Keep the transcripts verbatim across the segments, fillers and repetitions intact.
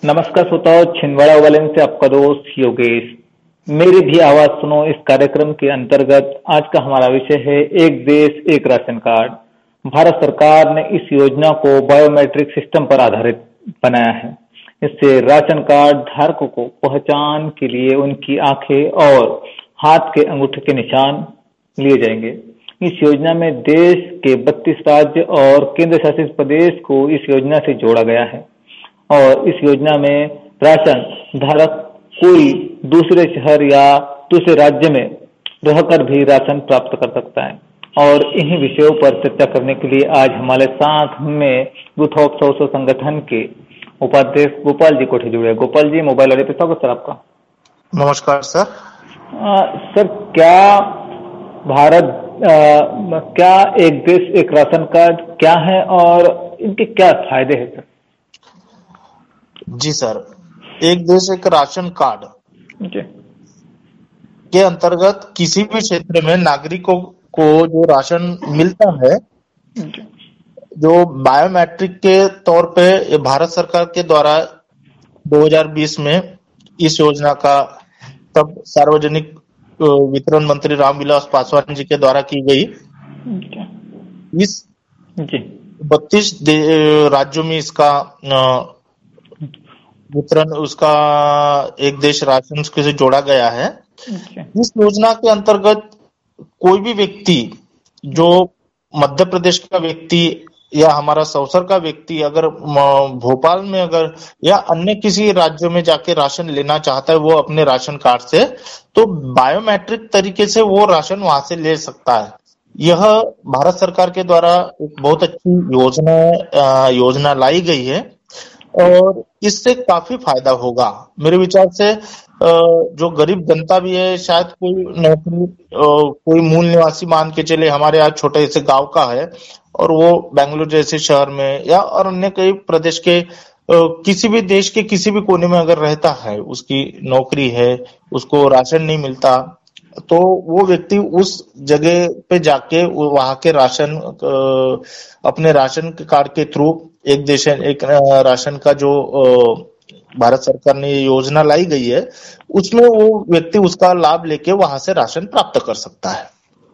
नमस्कार श्रोताओ, छिंदवाड़ा वालन से आपका दोस्त योगेश। मेरी भी आवाज सुनो इस कार्यक्रम के अंतर्गत आज का हमारा विषय है एक देश एक राशन कार्ड। भारत सरकार ने इस योजना को बायोमेट्रिक सिस्टम पर आधारित बनाया है। इससे राशन कार्ड धारकों को पहचान के लिए उनकी आंखें और हाथ के अंगूठे के निशान लिए जाएंगे। इस योजना में देश के बत्तीस राज्य और केंद्र शासित प्रदेश को इस योजना से जोड़ा गया है और इस योजना में राशन धारक कोई दूसरे शहर या दूसरे राज्य में रहकर भी राशन प्राप्त कर सकता है। और इन्हीं विषयों पर चर्चा करने के लिए आज हमारे साथ में यूथ ऑफ सोशल संगठन के उपाध्यक्ष गोपाल जी कोठे जुड़े। गोपाल जी, मोबाइल वाले पे स्वागत सर आपका। नमस्कार सर। आ, सर, क्या भारत आ, क्या एक देश एक राशन कार्ड क्या है और इनके क्या फायदे हैं सर? जी सर, एक देश एक राशन कार्ड जी। के अंतर्गत किसी भी क्षेत्र में नागरिकों को जो राशन मिलता है, जी। जो बायोमेट्रिक के तौर पे भारत सरकार के द्वारा दो हज़ार बीस में इस योजना का तब सार्वजनिक वितरण मंत्री रामविलास पासवान जी के द्वारा की गई। इस बत्तीस राज्यों में इसका वितरण उसका एक देश राशन से जोड़ा गया है। इस योजना के अंतर्गत कोई भी व्यक्ति, जो मध्य प्रदेश का व्यक्ति या हमारा सौसर का व्यक्ति अगर भोपाल में अगर या अन्य किसी राज्यों में जाके राशन लेना चाहता है वो अपने राशन कार्ड से, तो बायोमेट्रिक तरीके से वो राशन वहां से ले सकता है। यह भारत सरकार के द्वारा एक बहुत अच्छी योजना योजना लाई गई है और इससे काफी फायदा होगा मेरे विचार से। जो गरीब जनता भी है, शायद कोई नौकरी कोई मूल निवासी मान के चले हमारे यहाँ छोटे से गांव का है और वो बेंगलुरु जैसे शहर में या और अन्य कई प्रदेश के किसी भी देश के किसी भी कोने में अगर रहता है, उसकी नौकरी है, उसको राशन नहीं मिलता, तो वो व्यक्ति उस जगह पे जाके वहां के राशन अपने राशन कार्ड के थ्रू एक देश एक राशन का जो भारत सरकार ने ये योजना लाई गई है, उसमें वो व्यक्ति उसका लाभ लेके वहां से राशन प्राप्त कर सकता है।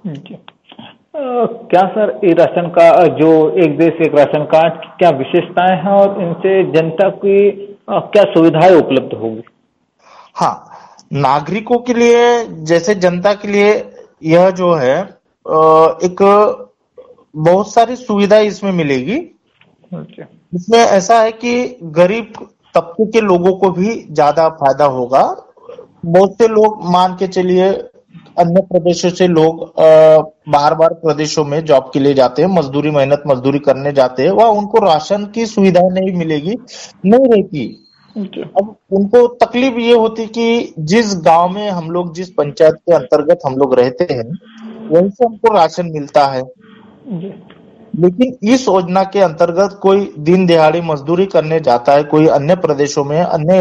आ, क्या सर ये राशन का जो एक देश एक राशन कार्ड की क्या विशेषताएं हैं और इनसे जनता की आ, क्या सुविधाएं उपलब्ध होगी? हाँ, नागरिकों के लिए जैसे जनता के लिए यह जो है एक बहुत सारी सुविधाएं इसमें मिलेगी। इसमें ऐसा है कि गरीब तबके के लोगों को भी ज्यादा फायदा होगा। बहुत से लोग मान के चलिए अन्य प्रदेशों से लोग बाहर बाहर प्रदेशों में जॉब के लिए जाते हैं, मजदूरी मेहनत मजदूरी करने जाते हैं, वह उनको राशन की सुविधाएं नहीं मिलेगी, नहीं रहती। अब उनको तकलीफ ये होती कि जिस गांव में हम लोग जिस पंचायत के अंतर्गत हम लोग रहते हैं वहीं से हमको राशन मिलता है, लेकिन इस योजना के अंतर्गत कोई दिन दिहाड़ी मजदूरी करने जाता है, कोई अन्य प्रदेशों में अन्य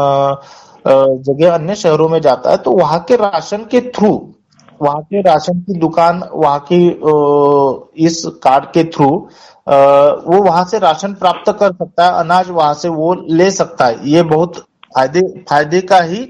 जगह अन्य शहरों में जाता है, तो वहां के राशन के थ्रू वहां के राशन की दुकान वहां की इस कार्ड के थ्रू वो वहां से राशन प्राप्त कर सकता है, अनाज वहां से वो ले सकता है। ये बहुत फायदे फायदे का ही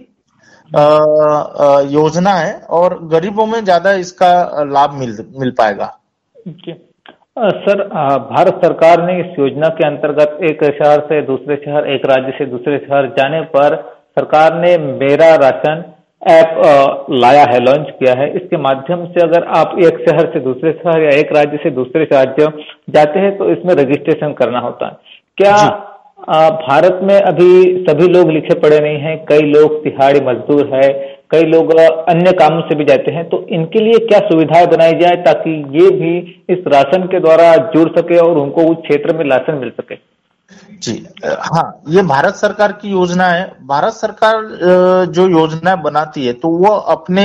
योजना है और गरीबों में ज्यादा इसका लाभ मिल मिल पाएगा। सर, भारत सरकार ने इस योजना के अंतर्गत एक शहर से दूसरे शहर, एक राज्य से दूसरे शहर जाने पर सरकार ने मेरा राशन ऐप लाया है, लॉन्च किया है। इसके माध्यम से अगर आप एक शहर से दूसरे शहर या एक राज्य से दूसरे राज्य जाते हैं तो इसमें रजिस्ट्रेशन करना होता है। क्या आ, भारत में अभी सभी लोग लिखे पड़े नहीं हैं? कई लोग दिहाड़ी मजदूर है, कई लोग अन्य कामों से भी जाते हैं, तो इनके लिए क्या सुविधाएं बनाई जाए ताकि ये भी इस राशन के द्वारा जुड़ सके और उनको उस क्षेत्र में राशन मिल सके? जी हाँ, ये भारत सरकार की योजना है। भारत सरकार जो योजना बनाती है तो वो अपने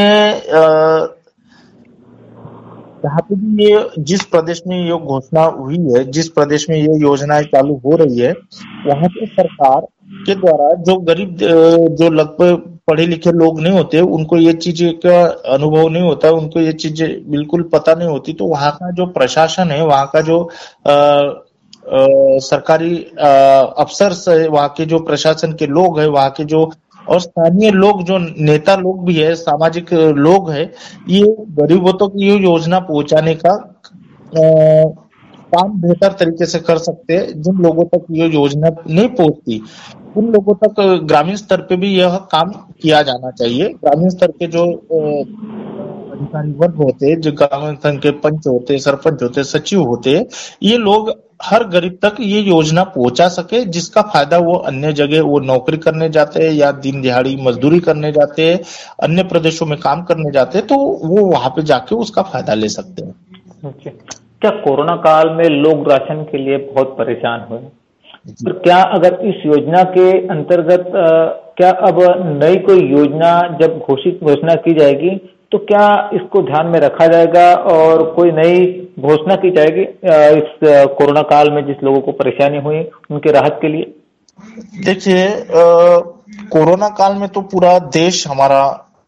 जहाँ पे भी ये जिस प्रदेश में ये घोषणा हुई है, जिस प्रदेश में ये योजनाएं चालू हो रही है, वहां की सरकार के द्वारा जो गरीब जो लगभग पढ़े लिखे लोग नहीं होते, उनको ये चीज का अनुभव नहीं होता, उनको ये चीज बिल्कुल पता नहीं होती, तो वहां का जो प्रशासन है, वहां का जो सरकारी अफसर से, वहाँ के जो प्रशासन के लोग हैं, वहाँ के जो और स्थानीय लोग, जो नेता लोग भी है, सामाजिक लोग है, ये गरीबों तक तो ये योजना पहुंचाने का आ, काम बेहतर तरीके से कर सकते हैं। जिन लोगों तक ये योजना नहीं पहुंचती, उन लोगों तक ग्रामीण स्तर पे भी यह काम किया जाना चाहिए। ग्रामीण स्तर के जो अधिकारी वर्ग होते हैं, जो ग्रामीण स्तर के पंच होते हैं, सरपंच होते हैं, सचिव होते हैं, ये लोग हर गरीब तक ये योजना पहुंचा सके, जिसका फायदा वो अन्य जगह वो नौकरी करने जाते हैं या दिन दिहाड़ी मजदूरी करने जाते हैं, अन्य प्रदेशों में काम करने जाते हैं, तो वो वहां पे जाके उसका फायदा ले सकते हैं। क्या कोरोना काल में लोग राशन के लिए बहुत परेशान हुए, तो क्या अगर इस योजना के अंतर्गत क्या अब नई कोई योजना जब घोषित घोषणा की जाएगी तो क्या इसको ध्यान में रखा जाएगा और कोई नई घोषणा की जाएगी इस कोरोना काल में जिस लोगों को परेशानी हुई उनके राहत के लिए? देखिए, कोरोना काल में तो पूरा देश हमारा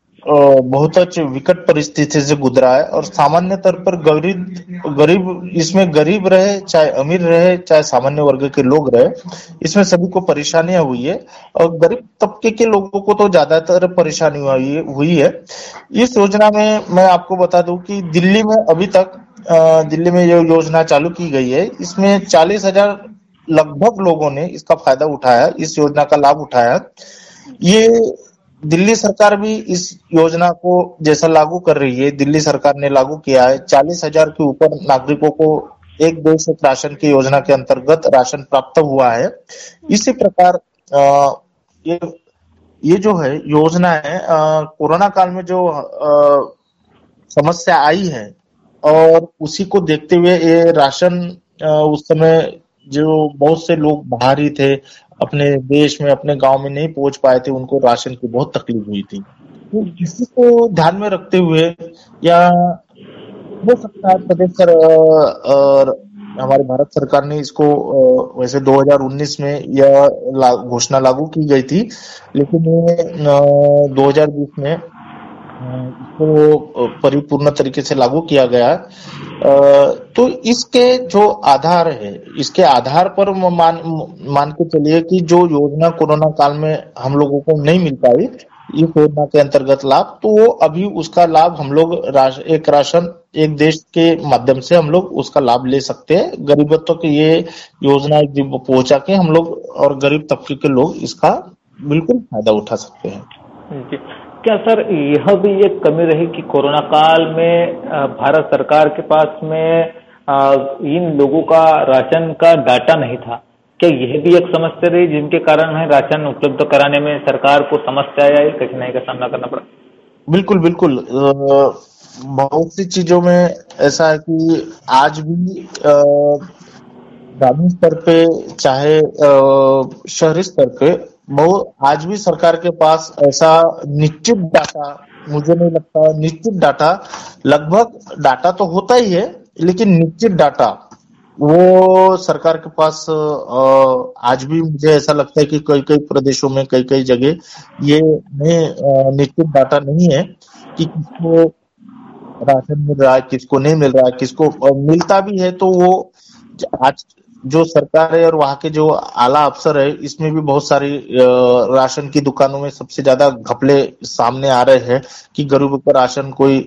बहुत विकट परिस्थिति से गुजरा है, और सामान्य तौर पर गरीब गरीब इसमें गरीब रहे चाहे अमीर रहे चाहे सामान्य वर्ग के लोग रहे, इसमें सभी को परेशानियां हुई है। और गरीब तबके के लोगों को तो ज्यादातर परेशानी हुई हुई है। इस योजना में मैं आपको बता दूं कि दिल्ली में अभी तक दिल्ली में ये योजना चालू की गई है, इसमें चालीस हजार लगभग लोगों ने इसका फायदा उठाया, इस योजना का लाभ उठाया। ये दिल्ली सरकार भी इस योजना को जैसा लागू कर रही है, दिल्ली सरकार ने लागू किया है। चालीस हजार के ऊपर नागरिकों को एक देश एक राशन की योजना के अंतर्गत राशन प्राप्त हुआ है। इसी प्रकार ये ये जो है योजना है, कोरोना काल में जो आ, समस्या आई है और उसी को देखते हुए ये राशन आ, उस समय जो बहुत से लोग बाहर ही थे, अपने देश में अपने गांव में नहीं पहुंच पाए थे, उनको राशन की बहुत तकलीफ हुई थी। तो इसी को ध्यान में रखते हुए या हो सकता है प्रदेश सर और हमारे भारत सरकार ने इसको वैसे दो हज़ार उन्नीस में यह घोषणा लागू की गई थी, लेकिन दो हज़ार बीस में इसको परिपूर्ण तरीके से लागू किया गया। तो इसके जो आधार है, इसके आधार पर मान मान के चलिए कि जो योजना कोरोना काल में हम लोगों को नहीं मिल पाई इस योजना के अंतर्गत लाभ, तो वो अभी उसका लाभ हम लोग राश, एक राशन एक देश के माध्यम से हम लोग उसका लाभ ले सकते हैं। गरीबों तक ये योजना पहुंचा के हम लोग और गरीब तबके के लोग इसका बिल्कुल फायदा उठा सकते हैं। क्या सर यह भी एक कमी रही कि कोरोना काल में भारत सरकार के पास में इन लोगों का राशन का डाटा नहीं था? क्या यह भी एक समस्या रही जिनके कारण है राशन उपलब्ध कराने में सरकार को समस्या या कठिनाई का सामना करना पड़ा? बिल्कुल बिल्कुल, बहुत सी चीजों में ऐसा है कि आज भी ग्रामीण स्तर पे चाहे शहरी स्तर पे बहुत आज भी सरकार के पास ऐसा निश्चित डाटा, मुझे नहीं लगता निश्चित डाटा, लगभग डाटा तो होता ही है लेकिन निश्चित डाटा वो सरकार के पास आज भी मुझे ऐसा लगता है कि कई कई प्रदेशों में कई कई जगह ये निश्चित डाटा नहीं है कि किसको राशन मिल रहा है, किसको नहीं मिल रहा है, किसको मिलता भी है तो वो आज जो सरकार है और वहां के जो आला अफसर है, इसमें भी बहुत सारी राशन की दुकानों में सबसे ज्यादा घपले सामने आ रहे हैं कि गरीबों को राशन कोई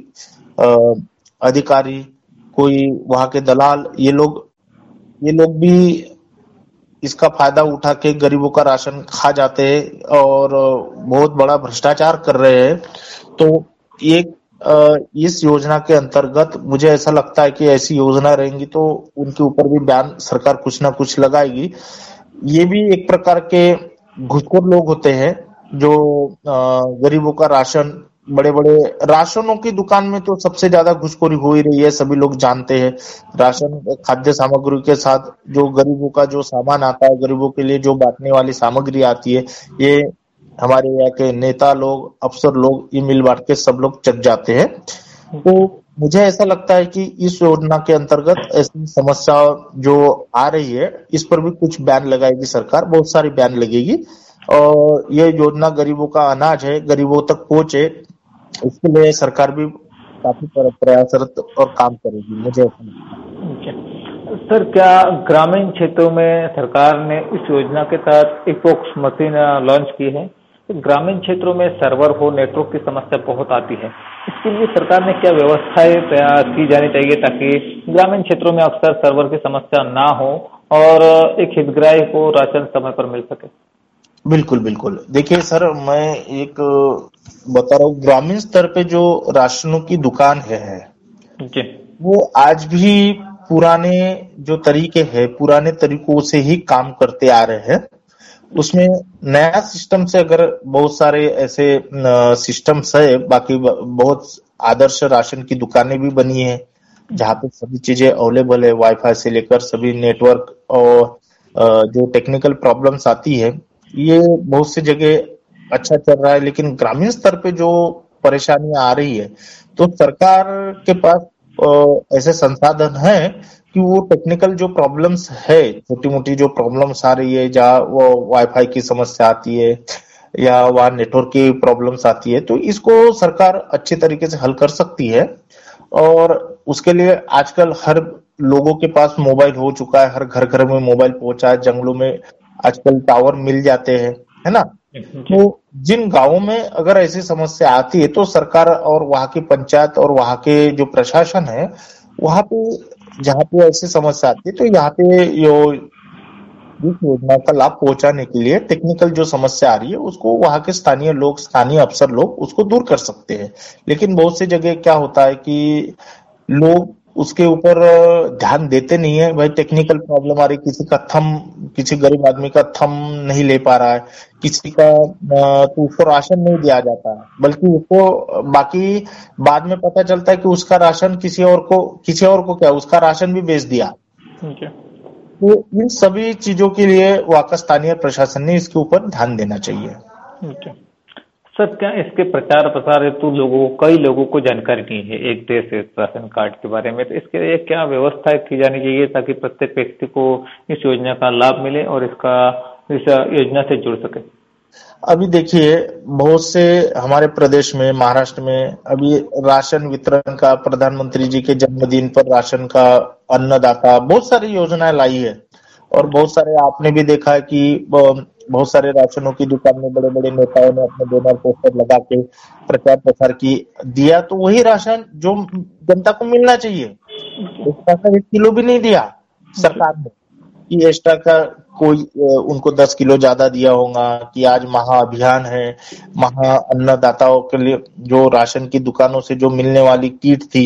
अधिकारी, कोई वहां के दलाल, ये लोग ये लोग भी इसका फायदा उठा के गरीबों का राशन खा जाते हैं और बहुत बड़ा भ्रष्टाचार कर रहे हैं। तो एक इस योजना के अंतर्गत मुझे ऐसा लगता है कि ऐसी योजना रहेंगी तो उनके ऊपर भी बैन सरकार कुछ ना कुछ लगाएगी। ये भी एक प्रकार के घुसखोर लोग होते हैं जो गरीबों का राशन, बड़े बड़े राशनों की दुकान में तो सबसे ज्यादा घुसखोरी हो ही रही है, सभी लोग जानते हैं। राशन खाद्य सामग्री के साथ जो गरीबों का जो सामान आता है, गरीबों के लिए जो बांटने वाली सामग्री आती है, ये हमारे यहाँ के नेता लोग, अफसर लोग ये मिल बांट के सब लोग चट जाते हैं। तो मुझे ऐसा लगता है कि इस योजना के अंतर्गत ऐसी समस्या जो आ रही है इस पर भी कुछ बैन लगाएगी सरकार, बहुत सारी बैन लगेगी और ये योजना गरीबों का अनाज है, गरीबों तक पहुंचे, इसके लिए सरकार भी काफी प्रयासरत और काम करेगी, मुझे ऐसा लगता है। सर, क्या ग्रामीण क्षेत्रों में सरकार ने इस योजना के तहत एक पॉक्स मशीन लॉन्च की है? तो ग्रामीण क्षेत्रों में सर्वर हो, नेटवर्क की समस्या बहुत आती है। इसके लिए सरकार ने क्या व्यवस्थाएं तैयार की जानी चाहिए ताकि ग्रामीण क्षेत्रों में अक्सर सर्वर की समस्या ना हो और एक हितग्राही को राशन समय पर मिल सके? बिल्कुल बिल्कुल, देखिए सर, मैं एक बता रहा हूँ, ग्रामीण स्तर पे जो राशनों की दुकान है, है जी, वो आज भी पुराने जो तरीके हैं, पुराने तरीकों से ही काम करते आ रहे हैं। उसमें नया सिस्टम से अगर बहुत सारे ऐसे सिस्टम्स है, बाकी बहुत आदर्श राशन की दुकानें भी बनी है जहाँ पे सभी चीजें अवेलेबल है, वाईफाई से लेकर सभी नेटवर्क, और जो टेक्निकल प्रॉब्लम्स आती है, ये बहुत सी जगह अच्छा चल रहा है। लेकिन ग्रामीण स्तर पे जो परेशानियां आ रही है, तो सरकार के पास ऐसे संसाधन है कि वो टेक्निकल जो प्रॉब्लम्स है, छोटी मोटी जो प्रॉब्लम्स आ रही है, जहाँ वो वाईफाई की समस्या आती है या वहाँ नेटवर्क की प्रॉब्लम्स आती है, तो इसको सरकार अच्छी तरीके से हल कर सकती है। और उसके लिए आजकल हर लोगों के पास मोबाइल हो चुका है, हर घर घर में मोबाइल पहुंचा है, जंगलों में आजकल टावर मिल जाते हैं, है ना। तो जिन गांवों में अगर ऐसी समस्या आती है, तो सरकार और वहां की पंचायत और वहां के जो प्रशासन है, वहां पे जहाँ पे ऐसी समस्या आती है, तो यहाँ पे यो इस योजना का लाभ पहुंचाने के लिए टेक्निकल जो समस्या आ रही है, उसको वहां के स्थानीय लोग, स्थानीय अफसर लोग उसको दूर कर सकते हैं। लेकिन बहुत सी जगह क्या होता है कि लोग उसके ऊपर ध्यान देते नहीं है। भाई, टेक्निकल प्रॉब्लम आ रही, किसी का थंब, किसी गरीब आदमी का थंब नहीं ले पा रहा है, किसी का तो उसको राशन नहीं दिया जाता, बल्कि उसको बाकी बाद में पता चलता है कि उसका राशन किसी और को किसी और को क्या उसका राशन भी बेच दिया। तो इन सभी चीजों के लिए वहाँ स्थानीय प्रशासन ने इसके ऊपर ध्यान देना चाहिए। सर, क्या इसके प्रचार प्रसार हेतु तो लोगों कई लोगों को जानकारी नहीं है एक देश एक राशन कार्ड के बारे में, तो इसके लिए क्या व्यवस्था की जानी चाहिए ताकि प्रत्येक व्यक्ति को इस योजना का लाभ मिले और इसका इस योजना से जुड़ सके? अभी देखिए, बहुत से हमारे प्रदेश में, महाराष्ट्र में अभी राशन वितरण का, प्रधानमंत्री जी के जन्मदिन पर राशन का, अन्नदाता, बहुत सारी योजनाएं लाई है। और बहुत सारे आपने भी देखा है कि बहुत सारे राशनों की दुकान में बड़े बड़े नेताओं ने अपने बैनर पोस्टर लगा के प्रचार प्रसार की दिया, तो वही राशन जो जनता को मिलना चाहिए, एक्स्ट्रा का एक किलो भी नहीं दिया सरकार ने कि एक्स्ट्रा का कोई उनको दस किलो ज्यादा दिया होगा, कि आज महा अभियान है, महा अन्नदाताओं के लिए जो राशन की दुकानों से जो मिलने वाली किट थी,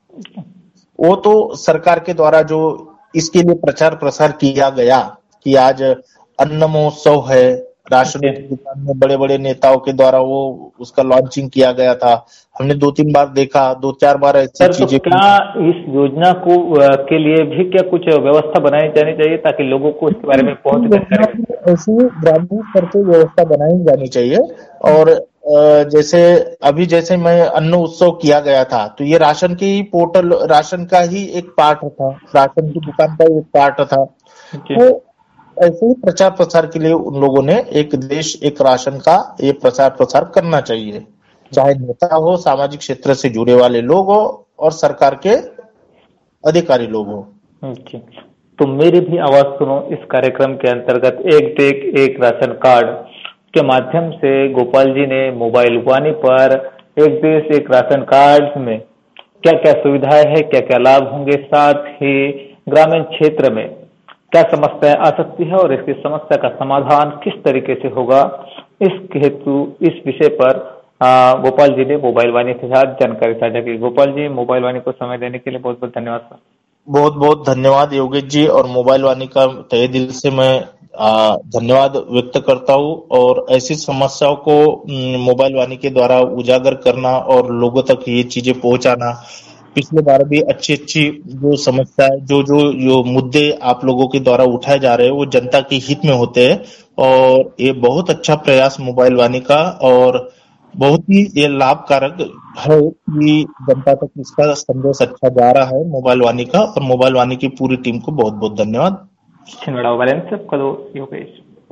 वो तो सरकार के द्वारा जो इसके लिए प्रचार प्रसार किया गया कि आज अन्न महोत्सव है, राशन की दुकान में बड़े बड़े नेताओं के द्वारा वो उसका लॉन्चिंग किया गया था। हमने दो तीन बार देखा, दो चार बार ऐसी चीजें। तो क्या इस योजना को के लिए भी क्या कुछ व्यवस्था बनाई जानी चाहिए ताकि लोगों को इसके बारे में बहुत जानकारी? ऐसी ग्रामीण स्तर पे व्यवस्था बनाई जानी चाहिए। और जैसे अभी जैसे मैं अन्न उत्सव किया गया था, तो ये राशन की पोर्टल, राशन का ही एक पार्ट था, राशन की दुकान का एक पार्ट था। तो ऐसे ही प्रचार प्रसार के लिए उन लोगों ने एक देश एक राशन का ये प्रचार प्रसार करना चाहिए, चाहे नेता हो, सामाजिक क्षेत्र से जुड़े वाले लोग हो और सरकार के अधिकारी लोग हो। तो मेरी भी आवाज सुनो इस कार्यक्रम के अंतर्गत एक देश एक राशन कार्ड के माध्यम से गोपाल जी ने मोबाइल वाणी पर एक देश एक राशन कार्ड में क्या क्या सुविधाएं है, क्या क्या लाभ होंगे, साथ ही ग्रामीण क्षेत्र में क्या समस्याएं आ सकती है और इसकी समस्या का समाधान किस तरीके से होगा, इस हेतु इस विषय पर गोपाल जी ने मोबाइल वाणी के साथ जानकारी साझा की। गोपाल जी, मोबाइल वाणी को समय देने के लिए बहुत बहुत धन्यवाद सर। बहुत बहुत धन्यवाद योगेश जी, और मोबाइल वाणी का तहे दिल से मैं धन्यवाद व्यक्त करता हूँ। और ऐसी समस्याओं को मोबाइल वाणी के द्वारा उजागर करना और लोगों तक ये चीजें पहुंचाना, पिछले बार भी अच्छी अच्छी जो समस्या है, जो जो जो मुद्दे आप लोगों के द्वारा उठाए जा रहे हैं, वो जनता के हित में होते हैं। और ये बहुत अच्छा प्रयास मोबाइल वाणी का, और बहुत ही ये लाभकारक है कि जनता तक इसका संदेश अच्छा जा रहा है मोबाइल वाणी का। और मोबाइल वाणी की पूरी टीम को बहुत बहुत धन्यवाद।